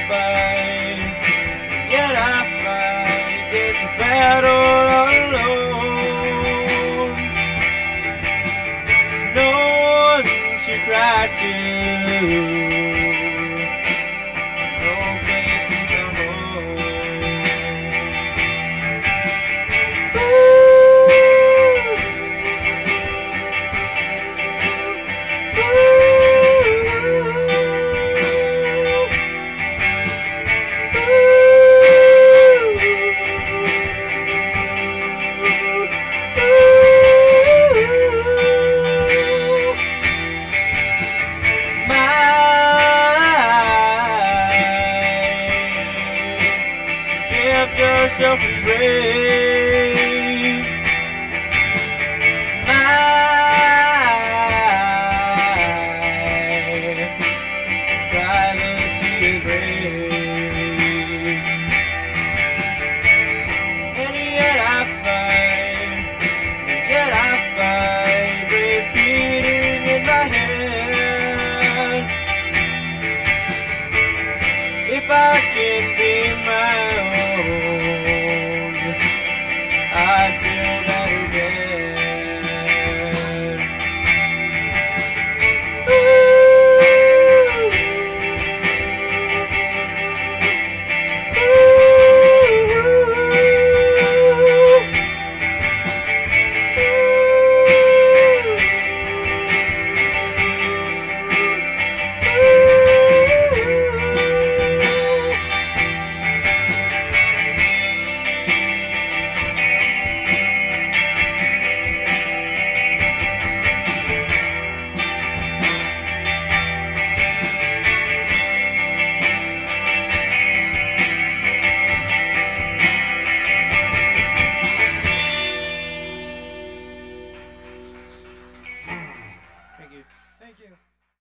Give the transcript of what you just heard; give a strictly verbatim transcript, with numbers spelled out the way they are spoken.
fight, yet I fight this battle alone. No one to cry to, no place to come home. Yourself is rain. My privacy is rage. And yet I fight, yet I fight, repeating in my head, if I can be my own.